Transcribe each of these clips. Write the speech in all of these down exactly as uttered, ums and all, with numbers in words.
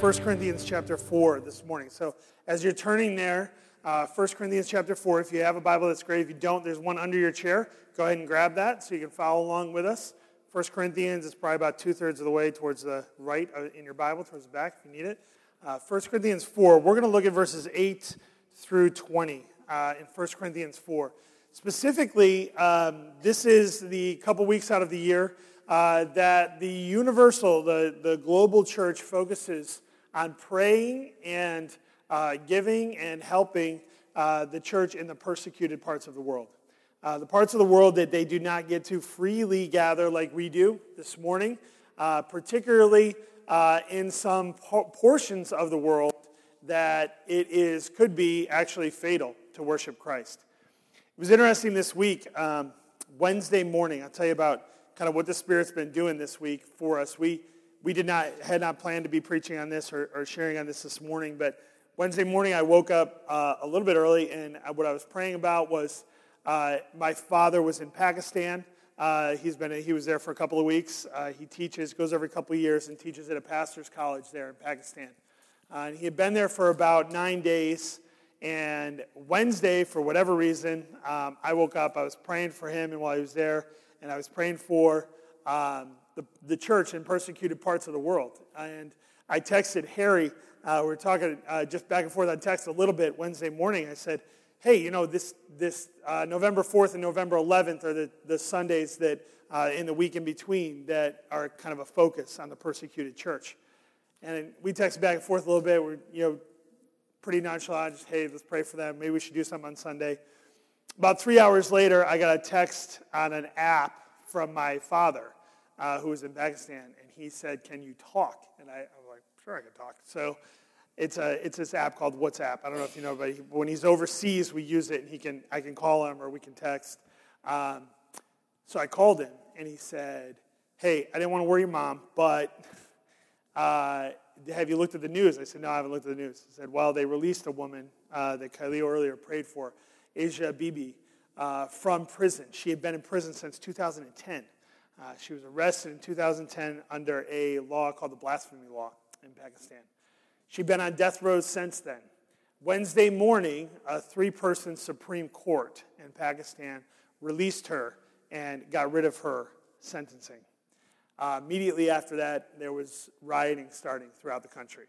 First Corinthians chapter four this morning. So as you're turning there, uh, First Corinthians chapter four, if you have a Bible, that's great. If you don't, there's one under your chair. Go ahead and grab that so you can follow along with us. First Corinthians is probably about two-thirds of the way towards the right in your Bible, towards the back if you need it. Uh, First Corinthians four, we're going to look at verses eight through twenty uh, in First Corinthians four. Specifically, um, this is the couple weeks out of the year uh, that the universal, the, the global church focuses on praying and uh, giving and helping uh, the church in the persecuted parts of the world. Uh, the parts of the world that they do not get to freely gather like we do this morning, uh, particularly uh, in some po- portions of the world that it is could be actually fatal to worship Christ. It was interesting this week, um, Wednesday morning. I'll tell you about kind of what the Spirit's been doing this week for us. We we did not had not planned to be preaching on this or, or sharing on this this morning, but Wednesday morning I woke up uh, a little bit early, and what I was praying about was uh, my father was in Pakistan. Uh, he's been he was there for a couple of weeks. Uh, he teaches, goes every couple of years, and teaches at a pastor's college there in Pakistan. Uh, and he had been there for about nine days. And Wednesday, for whatever reason, um, I woke up. I was praying for him, and while he was there, and I was praying for um, the, the church in persecuted parts of the world. And I texted Harry. Uh, we were talking uh, just back and forth on text a little bit Wednesday morning. I said, hey, you know, this this uh, November fourth and November eleventh are the, the Sundays that uh, in the week in between that are kind of a focus on the persecuted church. And we texted back and forth a little bit. We're, you know, pretty nonchalant, just, hey, let's pray for them. Maybe we should do something on Sunday. About three hours later, I got a text on an app from my father, uh, who was in Pakistan, and he said, can you talk? And I, I was like, sure, I can talk. So it's a it's this app called WhatsApp. I don't know if you know, but he, when he's overseas, we use it, and he can I can call him or we can text. Um, so I called him, and he said, hey, I didn't want to worry your mom, but uh, have you looked at the news? I said, no, I haven't looked at the news. He said, well, they released a woman uh, that Khalil earlier prayed for, Asia Bibi, uh, from prison. She had been in prison since two thousand ten. Uh, she was arrested in two thousand ten under a law called the blasphemy law in Pakistan. She'd been on death row since then. Wednesday morning, a three-person Supreme Court in Pakistan released her and got rid of her sentencing. Uh, immediately after that, there was rioting starting throughout the country.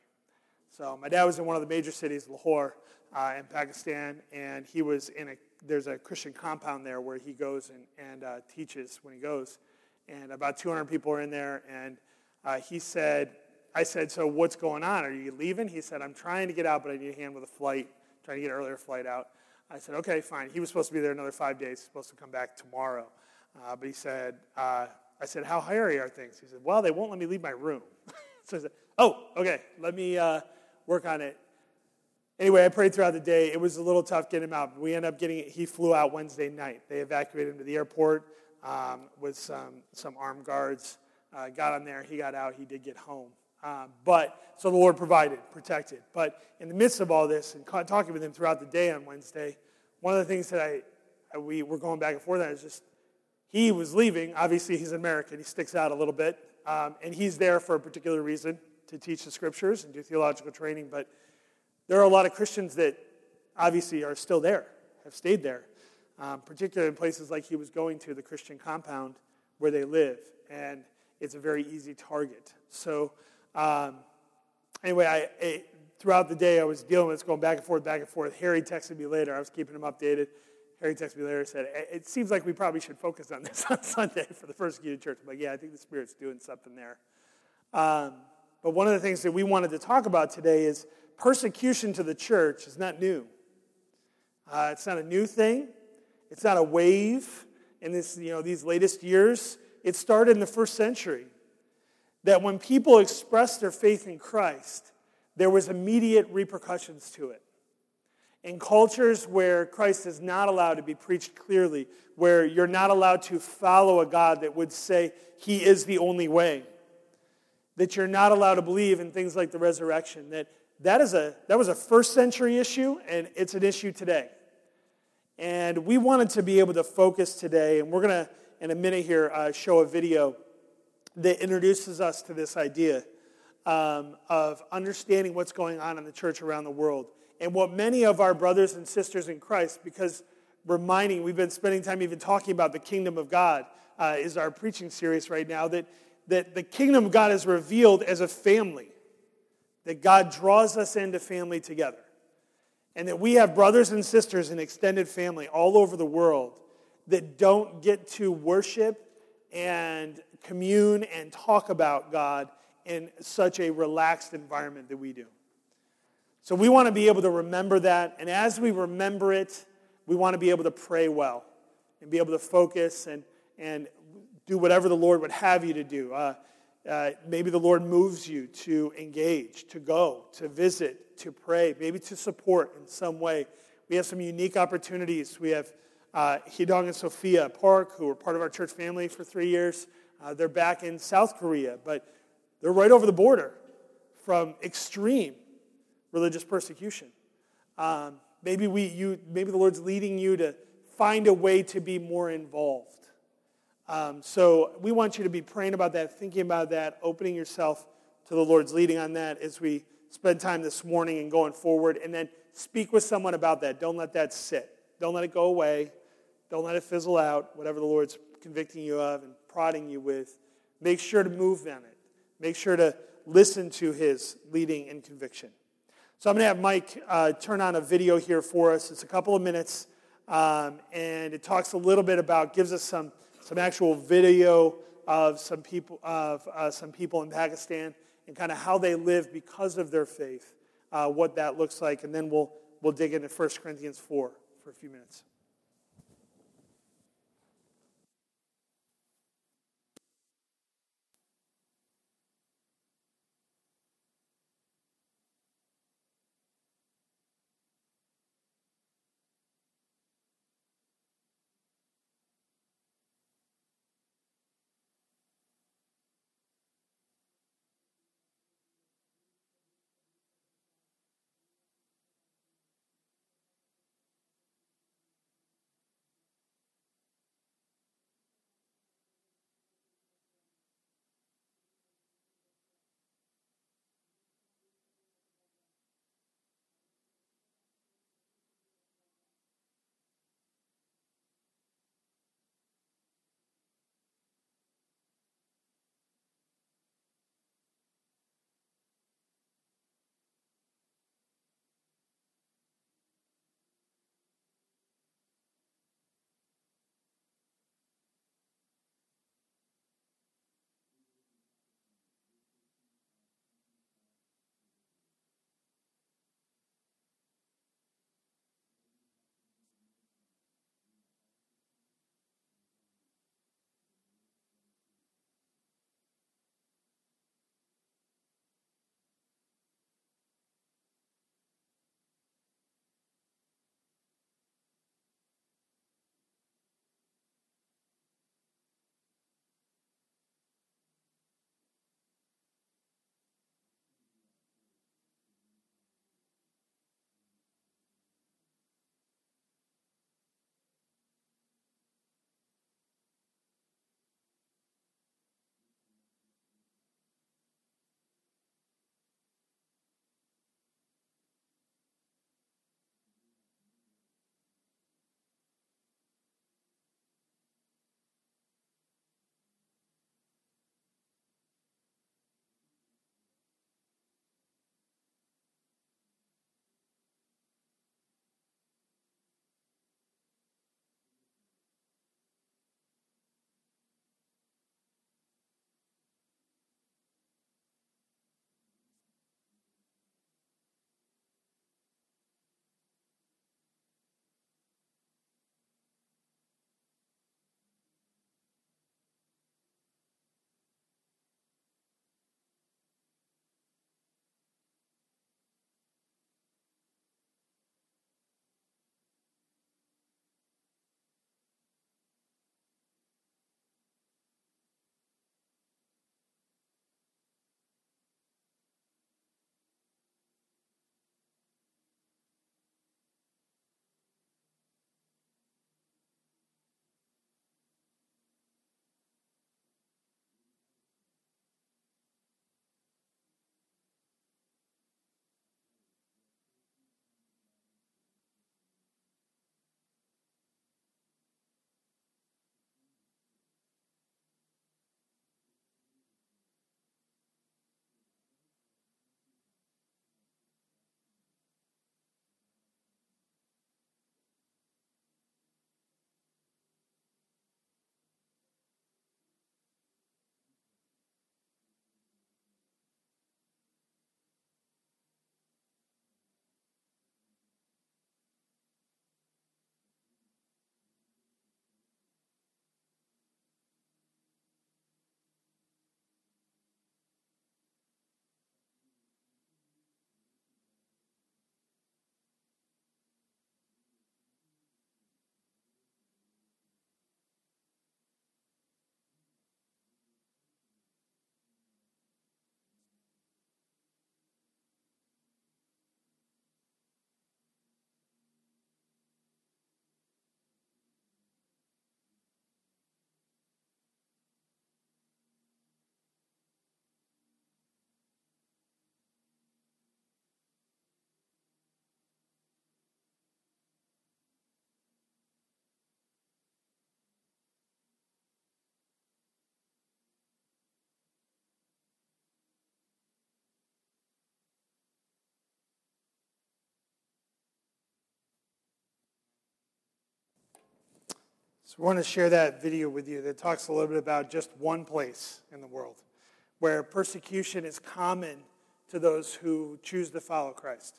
So my dad was in one of the major cities, Lahore, uh, in Pakistan, and he was in a, there's a Christian compound there where he goes and, and uh, teaches when he goes. And about two hundred people are in there, and uh, he said, I said, so what's going on? Are you leaving? He said, I'm trying to get out, but I need a hand with a flight, trying to get an earlier flight out. I said, okay, fine. He was supposed to be there another five days. He's supposed to come back tomorrow. Uh, but he said, uh, I said, how hairy are things? He said, well, they won't let me leave my room. So I said, oh, okay, let me uh, work on it. Anyway, I prayed throughout the day. It was a little tough getting him out. We ended up getting it. He flew out Wednesday night. They evacuated him to the airport um, with some, some armed guards. Uh, got on there. He got out. He did get home. Um, but, so the Lord provided, protected. But in the midst of all this and talking with him throughout the day on Wednesday, one of the things that I we were going back and forth on is just, he was leaving. Obviously, he's American. He sticks out a little bit. Um, and he's there for a particular reason, to teach the scriptures and do theological training. But there are a lot of Christians that obviously are still there, have stayed there, um, particularly in places like he was going to, the Christian compound where they live. And it's a very easy target. So um, anyway, I, I, throughout the day I was dealing with this, going back and forth, back and forth. Harry texted me later. I was keeping him updated. Harry texted me later and said, it seems like we probably should focus on this on Sunday for the persecuted church. I'm like, yeah, I think the Spirit's doing something there. Um, but one of the things that we wanted to talk about today is persecution to the church is not new. Uh, it's not a new thing. It's not a wave in this, you know, these latest years. It started in the first century. That when people expressed their faith in Christ, there was immediate repercussions to it. In cultures where Christ is not allowed to be preached clearly, where you're not allowed to follow a God that would say he is the only way, that you're not allowed to believe in things like the resurrection, that that is a that was a first century issue, and it's an issue today. And we wanted to be able to focus today, and we're going to, in a minute here, uh, show a video that introduces us to this idea um, of understanding what's going on in the church around the world. And what many of our brothers and sisters in Christ, because reminding, we've been spending time even talking about the kingdom of God, uh, is our preaching series right now, that, that the kingdom of God is revealed as a family, that God draws us into family together. And that we have brothers and sisters in extended family all over the world that don't get to worship and commune and talk about God in such a relaxed environment that we do. So we want to be able to remember that, and as we remember it, we want to be able to pray well and be able to focus and, and do whatever the Lord would have you to do. Uh, uh, maybe the Lord moves you to engage, to go, to visit, to pray, maybe to support in some way. We have some unique opportunities. We have uh, Hidong and Sophia Park, who were part of our church family for three years. Uh, they're back in South Korea, but they're right over the border from extreme religious persecution. Um, maybe we, you, maybe the Lord's leading you to find a way to be more involved. Um, so we want you to be praying about that, thinking about that, opening yourself to the Lord's leading on that as we spend time this morning and going forward. And then speak with someone about that. Don't let that sit. Don't let it go away. Don't let it fizzle out, whatever the Lord's convicting you of and prodding you with. Make sure to move on it. Make sure to listen to his leading and conviction. So I'm going to have Mike uh, turn on a video here for us. It's a couple of minutes, um, and it talks a little bit about, gives us some some actual video of some people of uh, some people in Pakistan and kind of how they live because of their faith, uh, what that looks like, and then we'll we'll dig into First Corinthians four for a few minutes. So I want to share that video with you that talks a little bit about just one place in the world where persecution is common to those who choose to follow Christ.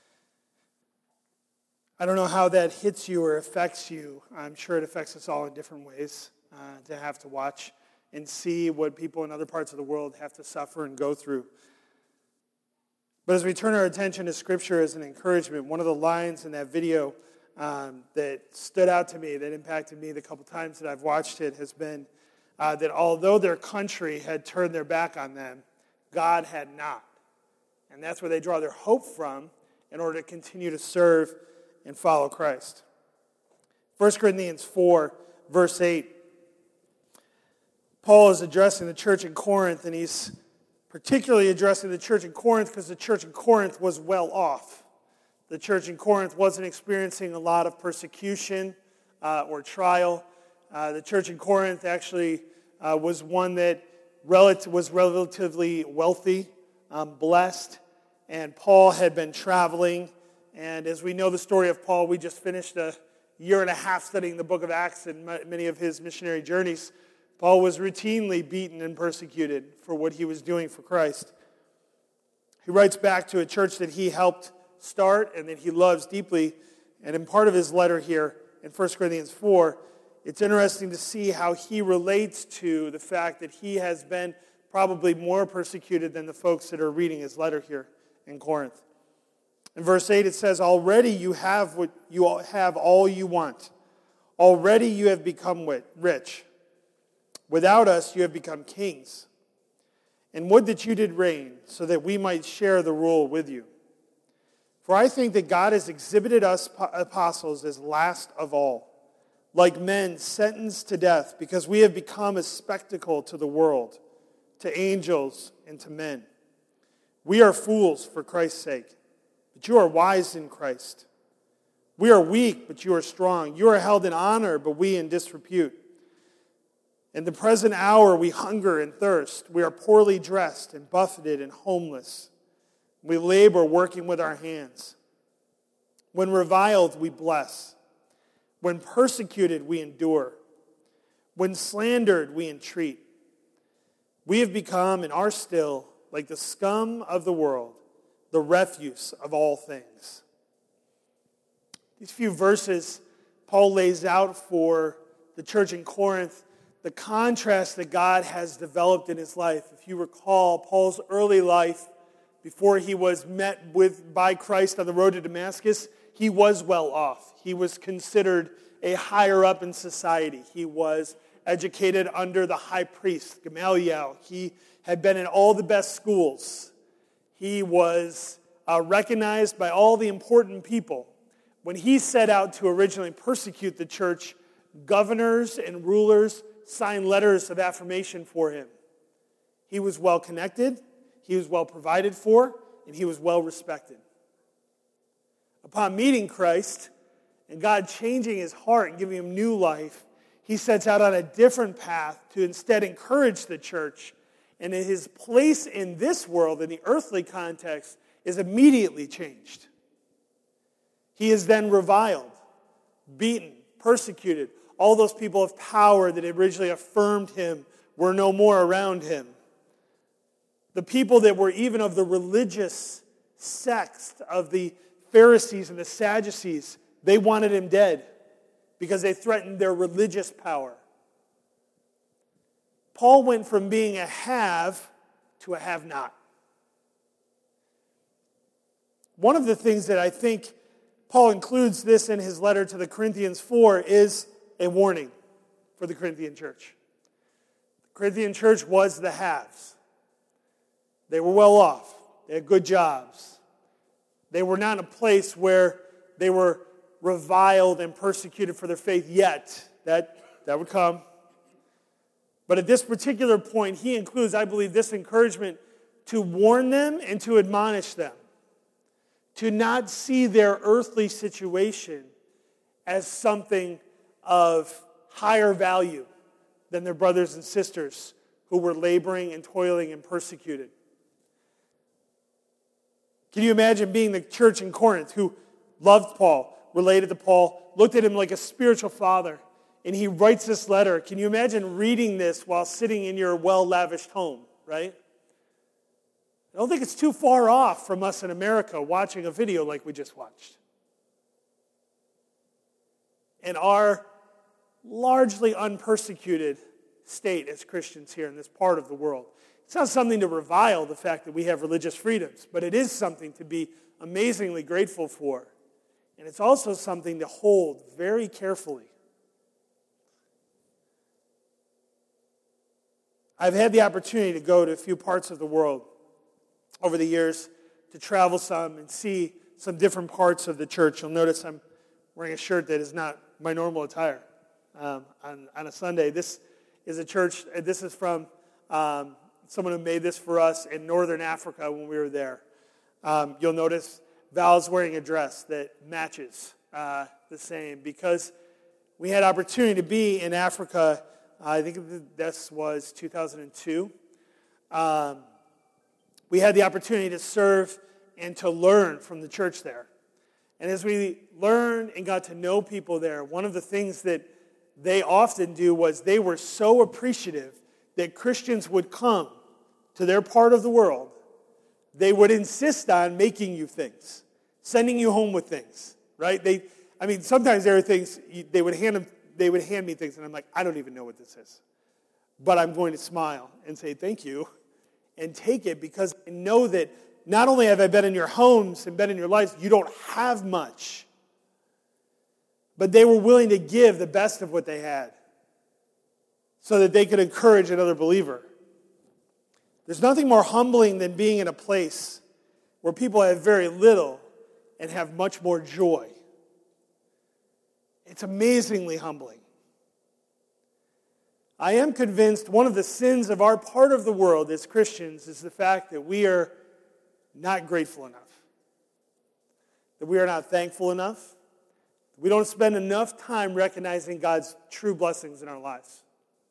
I don't know how that hits you or affects you. I'm sure it affects us all in different ways uh, to have to watch and see what people in other parts of the world have to suffer and go through. But as we turn our attention to Scripture as an encouragement, one of the lines in that video um, that stood out to me, that impacted me the couple times that I've watched it, has been uh, that although their country had turned their back on them, God had not. And that's where they draw their hope from in order to continue to serve and follow Christ. First Corinthians four, verse eight. Paul is addressing the church in Corinth, and he's particularly addressing the church in Corinth because the church in Corinth was well off. The church in Corinth wasn't experiencing a lot of persecution uh, or trial. Uh, the church in Corinth actually uh, was one that relative, was relatively wealthy, um, blessed, and Paul had been traveling. And as we know the story of Paul, we just finished a year and a half studying the book of Acts and many of his missionary journeys. Paul was routinely beaten and persecuted for what he was doing for Christ. He writes back to a church that he helped start and that he loves deeply. And in part of his letter here in First Corinthians four, it's interesting to see how he relates to the fact that he has been probably more persecuted than the folks that are reading his letter here in Corinth. In verse eight it says, "Already you have what you have all you want. Already you have become rich. Without us you have become kings. And would that you did reign, so that we might share the rule with you. For I think that God has exhibited us apostles as last of all, like men sentenced to death, because we have become a spectacle to the world, to angels and to men. We are fools for Christ's sake, but you are wise in Christ. We are weak, but you are strong. You are held in honor, but we in disrepute. In the present hour we hunger and thirst. We are poorly dressed and buffeted and homeless. We labor working with our hands. When reviled, we bless. When persecuted, we endure. When slandered, we entreat. We have become and are still like the scum of the world, the refuse of all things." These few verses, Paul lays out for the church in Corinth the contrast that God has developed in his life. If you recall, Paul's early life, before he was met with by Christ on the road to Damascus, he was well off. He was considered a higher up in society. He was educated under the high priest, Gamaliel. He had been in all the best schools. He was uh, recognized by all the important people. When he set out to originally persecute the church, governors and rulers signed letters of affirmation for him. He was well connected, he was well provided for, and he was well respected. Upon meeting Christ and God changing his heart and giving him new life, he sets out on a different path to instead encourage the church. And his place in this world, in the earthly context, is immediately changed. He is then reviled, beaten, persecuted. All those people of power that originally affirmed him were no more around him. The people that were even of the religious sect of the Pharisees and the Sadducees, they wanted him dead because they threatened their religious power. Paul went from being a have to a have-not. One of the things that I think Paul includes this in his letter to the Corinthians four is a warning for the Corinthian church. The Corinthian church was the haves. They were well off. They had good jobs. They were not in a place where they were reviled and persecuted for their faith yet. That, that would come. But at this particular point, he includes, I believe, this encouragement to warn them and to admonish them. To not see their earthly situation as something of higher value than their brothers and sisters who were laboring and toiling and persecuted. Can you imagine being the church in Corinth who loved Paul, related to Paul, looked at him like a spiritual father, and he writes this letter. Can you imagine reading this while sitting in your well-lavished home, right? I don't think it's too far off from us in America watching a video like we just watched. And our largely unpersecuted state as Christians here in this part of the world. It's not something to revile the fact that we have religious freedoms, but it is something to be amazingly grateful for. And it's also something to hold very carefully. I've had the opportunity to go to a few parts of the world over the years, to travel some and see some different parts of the church. You'll notice I'm wearing a shirt that is not my normal attire um, on, on a Sunday. This is a church, this is from um, someone who made this for us in northern Africa when we were there. Um, you'll notice Val's wearing a dress that matches uh, the same because we had opportunity to be in Africa. Uh, I think this was two thousand two. Um, we had the opportunity to serve and to learn from the church there. And as we learned and got to know people there, one of the things that they often do was they were so appreciative that Christians would come to their part of the world. They would insist on making you things, sending you home with things, right? They, I mean, sometimes there are things, they would hand them, they would hand me things, and I'm like, I don't even know what this is. But I'm going to smile and say thank you and take it because I know that not only have I been in your homes and been in your lives, you don't have much. But they were willing to give the best of what they had so that they could encourage another believer. There's nothing more humbling than being in a place where people have very little and have much more joy. It's amazingly humbling. I am convinced one of the sins of our part of the world as Christians is the fact that we are not grateful enough, that we are not thankful enough, that we don't spend enough time recognizing God's true blessings in our lives.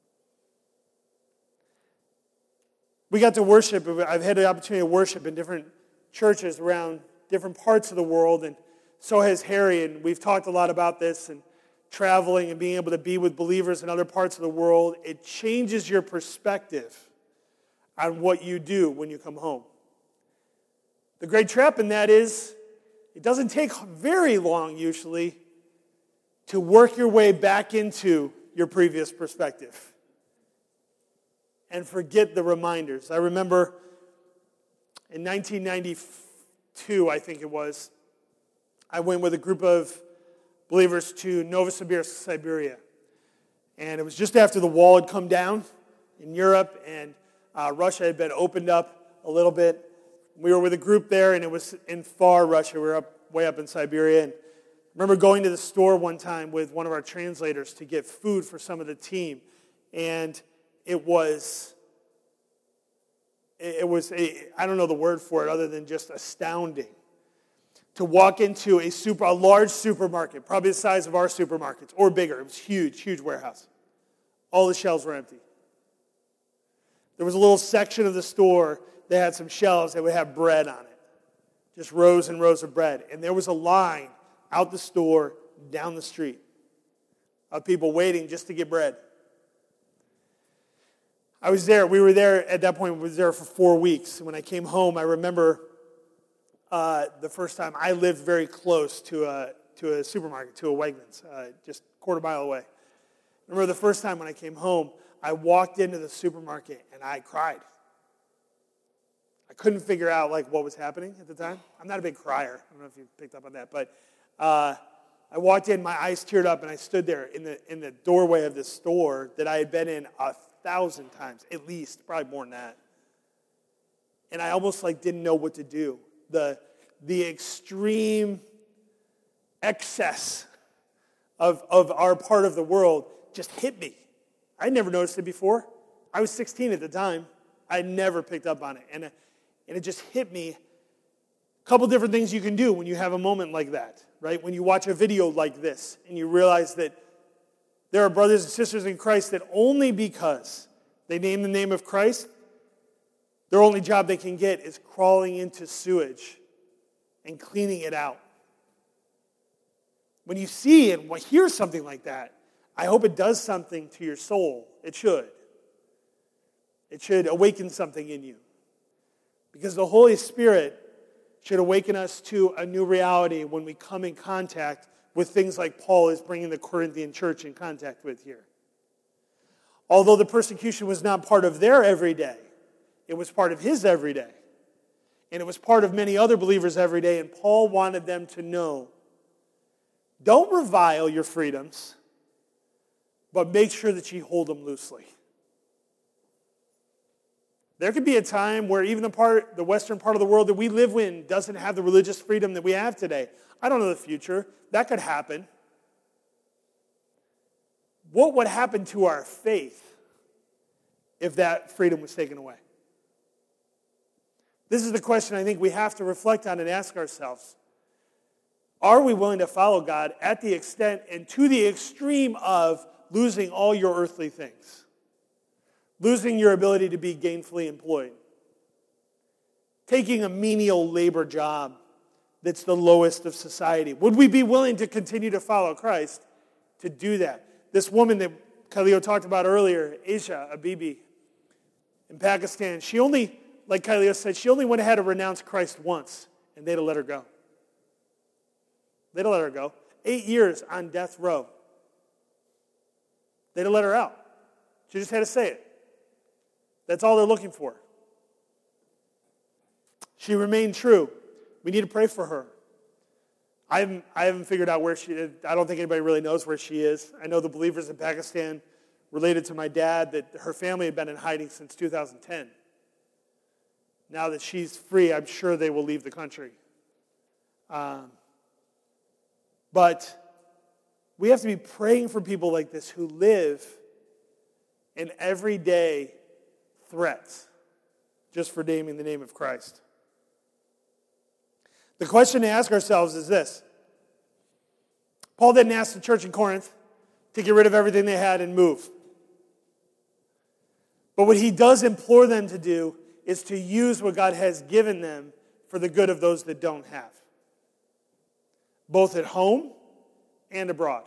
We got to worship. I've had the opportunity to worship in different churches around different parts of the world, and so has Harry, and we've talked a lot about this, and traveling and being able to be with believers in other parts of the world. It changes your perspective on what you do when you come home. The great trap in that is it doesn't take very long, usually, to work your way back into your previous perspective and forget the reminders. I remember in nineteen ninety-two, I think it was, I went with a group of believers to Novosibirsk, Siberia. And it was just after the wall had come down in Europe and uh, Russia had been opened up a little bit. We were with a group there, and it was in far Russia. We were up way up in Siberia. And I remember going to the store one time with one of our translators to get food for some of the team. And it was, it was a, I don't know the word for it other than just astounding. To walk into a super, a large supermarket, probably the size of our supermarkets, or bigger. It was huge, huge warehouse. All the shelves were empty. There was a little section of the store that had some shelves that would have bread on it. Just rows and rows of bread. And there was a line out the store, down the street, of people waiting just to get bread. I was there. We were there at that point. We were there for four weeks. When I came home, I remember uh, the first time I lived very close to a to a supermarket, to a Wegmans, uh, just a quarter mile away. I remember the first time when I came home, I walked into the supermarket and I cried. I couldn't figure out like what was happening at the time. I'm not a big crier. I don't know if you picked up on that, but uh, I walked in, my eyes teared up, and I stood there in the in the doorway of this store that I had been in a thousand times, at least, probably more than that. And I almost like didn't know what to do. The the extreme excess of of our part of the world just hit me. I never noticed it before. I was sixteen at the time. I never picked up on it, and and it just hit me. A couple different things you can do when you have a moment like that, right? When you watch a video like this and you realize that there are brothers and sisters in Christ that only because they name the name of Christ, their only job they can get is crawling into sewage and cleaning it out. When you see and hear something like that, I hope it does something to your soul. It should. It should awaken something in you. Because the Holy Spirit should awaken us to a new reality when we come in contact with things like Paul is bringing the Corinthian church in contact with here. Although the persecution was not part of their everyday, it was part of his everyday. And it was part of many other believers' everyday, and Paul wanted them to know, don't revile your freedoms, but make sure that you hold them loosely. There could be a time where even the part, the western part of the world that we live in doesn't have the religious freedom that we have today. I don't know the future. That could happen. What would happen to our faith if that freedom was taken away? This is the question I think we have to reflect on and ask ourselves. Are we willing to follow God at the extent and to the extreme of losing all your earthly things? Losing your ability to be gainfully employed. Taking a menial labor job that's the lowest of society. Would we be willing to continue to follow Christ to do that? This woman that Khalil talked about earlier, Aisha Abibi, in Pakistan, she only, like Khalil said, she only went ahead to renounce Christ once, and they'd have let her go. They'd have let her go. Eight years on death row. They'd have let her out. She just had to say it. That's all they're looking for. She remained true. We need to pray for her. I haven't, I haven't figured out where she is. I don't think anybody really knows where she is. I know the believers in Pakistan related to my dad that her family had been in hiding since two thousand ten. Now that she's free, I'm sure they will leave the country. Um, but we have to be praying for people like this who live in everyday threats just for naming the name of Christ. The question to ask ourselves is this. Paul didn't ask the church in Corinth to get rid of everything they had and move. But what he does implore them to do is to use what God has given them for the good of those that don't have, both at home and abroad.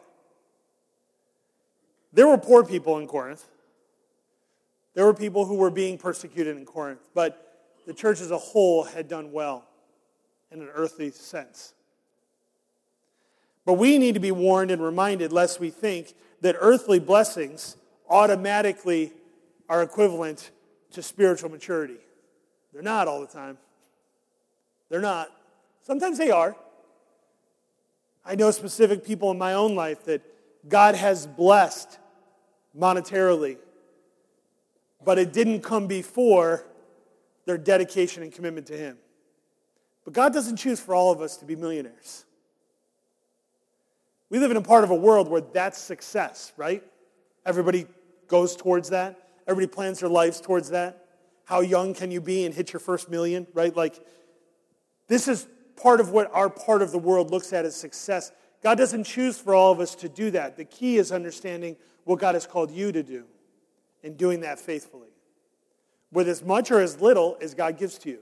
There were poor people in Corinth. There were people who were being persecuted in Corinth, but the church as a whole had done well in an earthly sense. But we need to be warned and reminded lest we think that earthly blessings automatically are equivalent to spiritual maturity. They're not all the time. They're not. Sometimes they are. I know specific people in my own life that God has blessed monetarily, but it didn't come before their dedication and commitment to Him. But God doesn't choose for all of us to be millionaires. We live in a part of a world where that's success, right? Everybody goes towards that. Everybody plans their lives towards that. How young can you be and hit your first million, right? Like, this is part of what our part of the world looks at as success. God doesn't choose for all of us to do that. The key is understanding what God has called you to do and doing that faithfully, with as much or as little as God gives to you.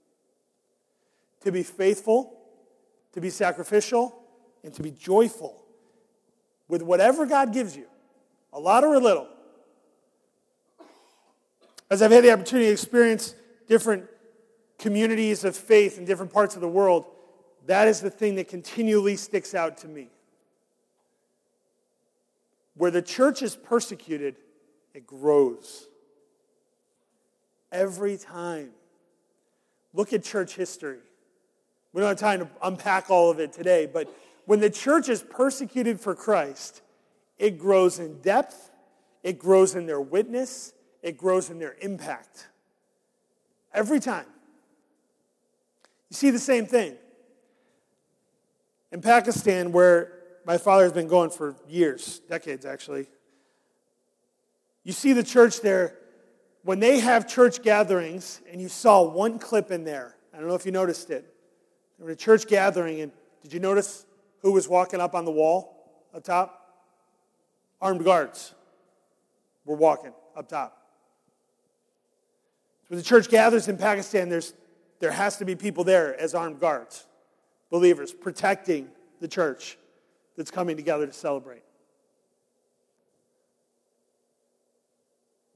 To be faithful, to be sacrificial, and to be joyful with whatever God gives you, a lot or a little. As I've had the opportunity to experience different communities of faith in different parts of the world, that is the thing that continually sticks out to me. Where the church is persecuted, it grows. Every time. Look at church history. We don't have time to unpack all of it today, but when the church is persecuted for Christ, it grows in depth, it grows in their witness, it grows in their impact. Every time. You see the same thing. In Pakistan, where my father has been going for years, decades actually, you see the church there, when they have church gatherings, and you saw one clip in there, I don't know if you noticed it, they were at a church gathering, and did you notice who was walking up on the wall up top? Armed guards were walking up top. When the church gathers in Pakistan, there's, there has to be people there as armed guards, believers, protecting the church that's coming together to celebrate.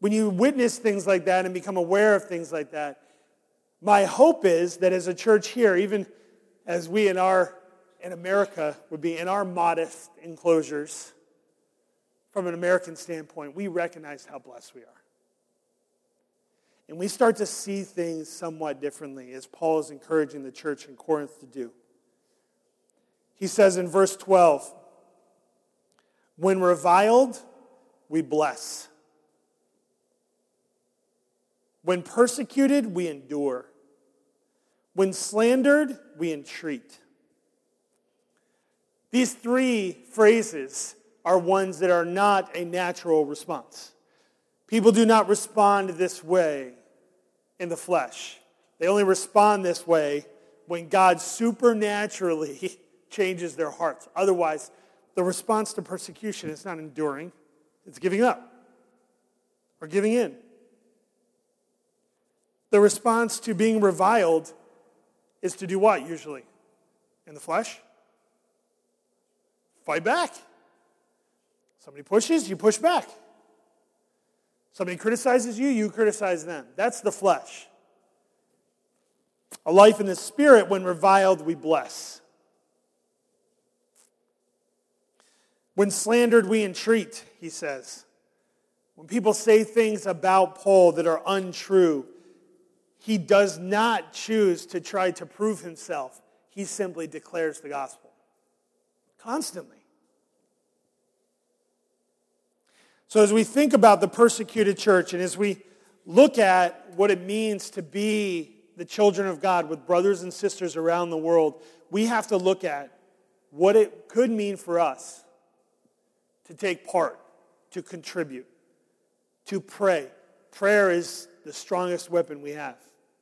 when you witness things like that and become aware of things like that, my hope is that as a church here, even as we in our in America would be in our modest enclosures, from an American standpoint, we recognize how blessed we are. And we start to see things somewhat differently, as Paul is encouraging the church in Corinth to do. He says in verse twelve, when reviled, we bless. When persecuted, we endure. When slandered, we entreat. These three phrases are ones that are not a natural response. People do not respond this way in the flesh. They only respond this way when God supernaturally changes their hearts. Otherwise, the response to persecution is not enduring. It's giving up or giving in. The response to being reviled is to do what, usually? In the flesh? Fight back. Somebody pushes, you push back. Somebody criticizes you, you criticize them. That's the flesh. A life in the Spirit, when reviled, we bless. When slandered, we entreat, he says. When people say things about Paul that are untrue, he does not choose to try to prove himself. He simply declares the gospel. Constantly. So as we think about the persecuted church, and as we look at what it means to be the children of God with brothers and sisters around the world, we have to look at what it could mean for us to take part, to contribute, to pray. Prayer is the strongest weapon we have.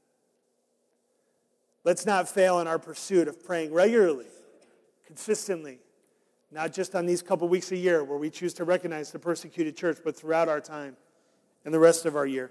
Let's not fail in our pursuit of praying regularly, consistently, not just on these couple weeks a year where we choose to recognize the persecuted church, but throughout our time and the rest of our year.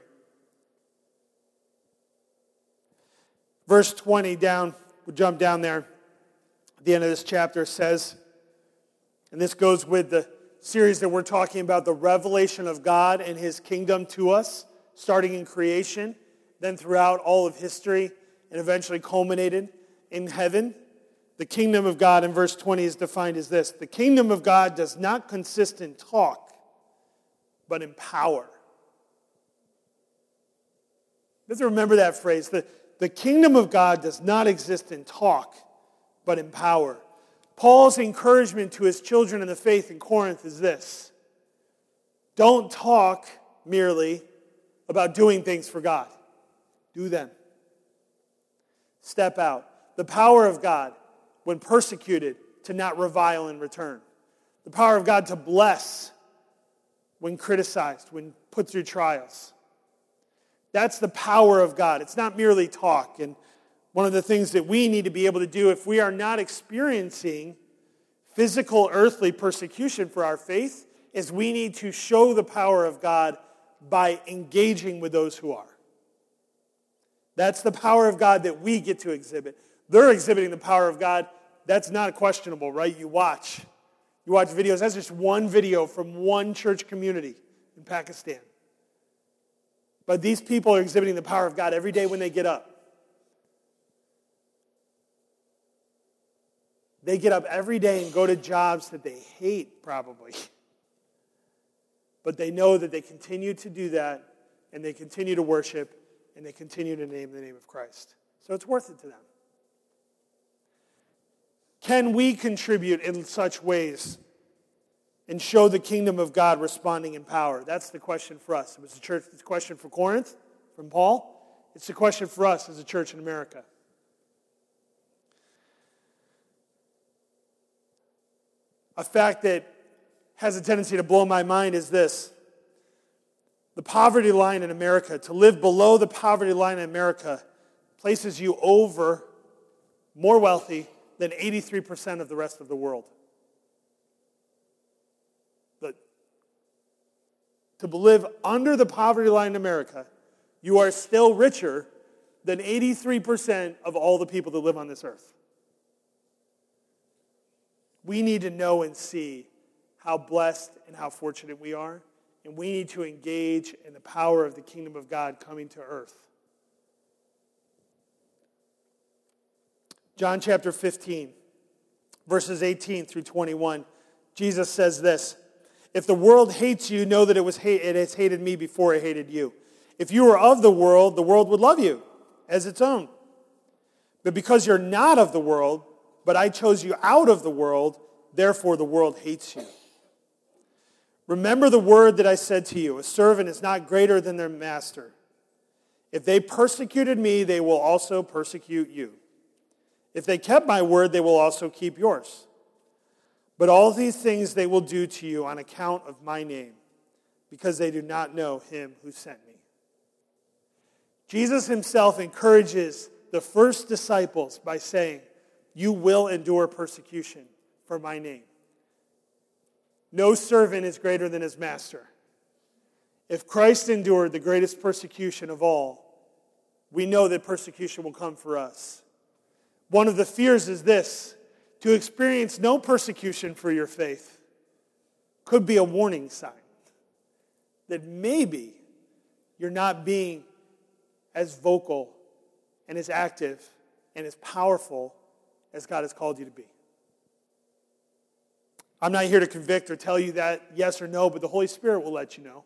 Verse twenty down, we'll jump down there at the end of this chapter, says, and this goes with the series that we're talking about, the revelation of God and his kingdom to us, starting in creation, then throughout all of history, and eventually culminated in heaven. The kingdom of God in verse twenty is defined as this: the kingdom of God does not consist in talk, but in power. You have to remember that phrase. The, the kingdom of God does not exist in talk, but in power. Paul's encouragement to his children in the faith in Corinth is this: don't talk merely about doing things for God. Do them. Step out. The power of God, when persecuted, to not revile in return. The power of God to bless when criticized, when put through trials. That's the power of God. It's not merely talk. And one of the things that we need to be able to do if we are not experiencing physical, earthly persecution for our faith is we need to show the power of God by engaging with those who are. That's the power of God that we get to exhibit. They're exhibiting the power of God. That's not questionable, right? You watch. You watch videos. That's just one video from one church community in Pakistan. But these people are exhibiting the power of God every day when they get up. They get up every day and go to jobs that they hate, probably. But they know that they continue to do that, and they continue to worship, and they continue to name the name of Christ. So it's worth it to them. Can we contribute in such ways and show the kingdom of God responding in power? That's the question for us. It was the church. It's a question for Corinth, from Paul. It's a question for us as a church in America. A fact that has a tendency to blow my mind is this: the poverty line in America, to live below the poverty line in America, places you over, more wealthy than eighty-three percent of the rest of the world. But to live under the poverty line in America, you are still richer than eighty-three percent of all the people that live on this earth. We need to know and see how blessed and how fortunate we are, and we need to engage in the power of the kingdom of God coming to earth. John chapter fifteen, verses eighteen through twenty-one, Jesus says this, "If the world hates you, know that it was hate, it has hated me before it hated you. If you were of the world, the world would love you as its own. But because you're not of the world, but I chose you out of the world, therefore the world hates you. Remember the word that I said to you, a servant is not greater than their master. If they persecuted me, they will also persecute you. If they kept my word, they will also keep yours. But all these things they will do to you on account of my name, because they do not know him who sent me." Jesus himself encourages the first disciples by saying, "You will endure persecution for my name. No servant is greater than his master." If Christ endured the greatest persecution of all, we know that persecution will come for us. One of the fears is this: to experience no persecution for your faith could be a warning sign that maybe you're not being as vocal and as active and as powerful as God has called you to be. I'm not here to convict or tell you that yes or no, but the Holy Spirit will let you know.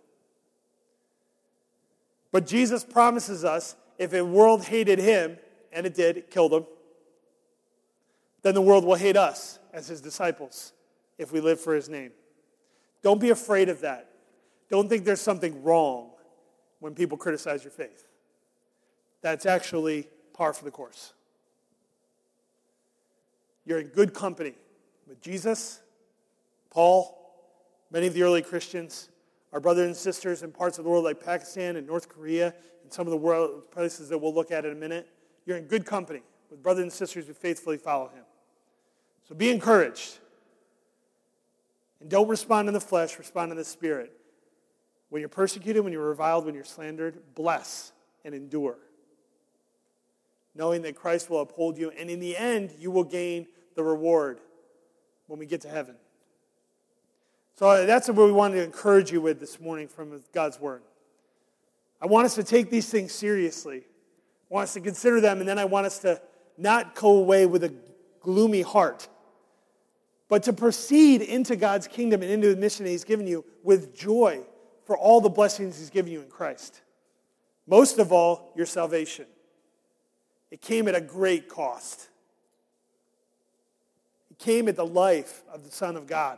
But Jesus promises us if the world hated him, and it did, it killed him, then the world will hate us as his disciples if we live for his name. Don't be afraid of that. Don't think there's something wrong when people criticize your faith. That's actually par for the course. You're in good company with Jesus, Paul, many of the early Christians, our brothers and sisters in parts of the world like Pakistan and North Korea, and some of the world places that we'll look at in a minute. You're in good company with brothers and sisters who faithfully follow him. So be encouraged. And don't respond in the flesh, respond in the spirit. When you're persecuted, when you're reviled, when you're slandered, bless and endure, knowing that Christ will uphold you, and in the end, you will gain the reward when we get to heaven. So that's what we wanted to encourage you with this morning from God's Word. I want us to take these things seriously. I want us to consider them, and then I want us to not go away with a gloomy heart, but to proceed into God's kingdom and into the mission that he's given you with joy for all the blessings he's given you in Christ. Most of all, your salvation. It came at a great cost. It came at the life of the Son of God.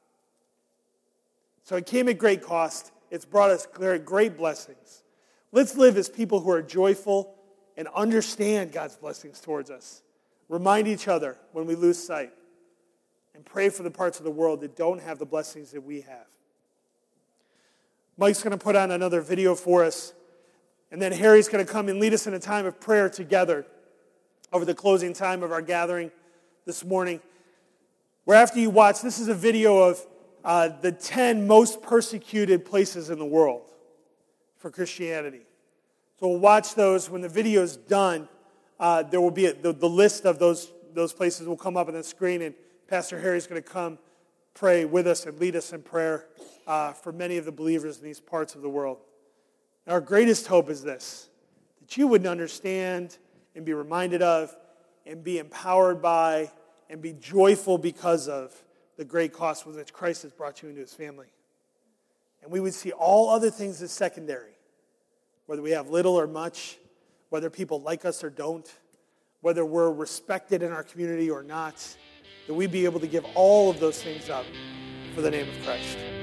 So it came at great cost. It's brought us great blessings. Let's live as people who are joyful and understand God's blessings towards us. Remind each other when we lose sight. And pray for the parts of the world that don't have the blessings that we have. Mike's going to put on another video for us. And then Harry's going to come and lead us in a time of prayer together over the closing time of our gathering this morning. Where after you watch, this is a video of uh, the ten most persecuted places in the world for Christianity. So we'll watch those. When the video's done, uh, there will be a, the, the list of those, those places will come up on the screen, and Pastor Harry's going to come pray with us and lead us in prayer uh, for many of the believers in these parts of the world. Our greatest hope is this, that you would understand and be reminded of and be empowered by and be joyful because of the great cost with which Christ has brought you into his family. And we would see all other things as secondary, whether we have little or much, whether people like us or don't, whether we're respected in our community or not, that we'd be able to give all of those things up for the name of Christ.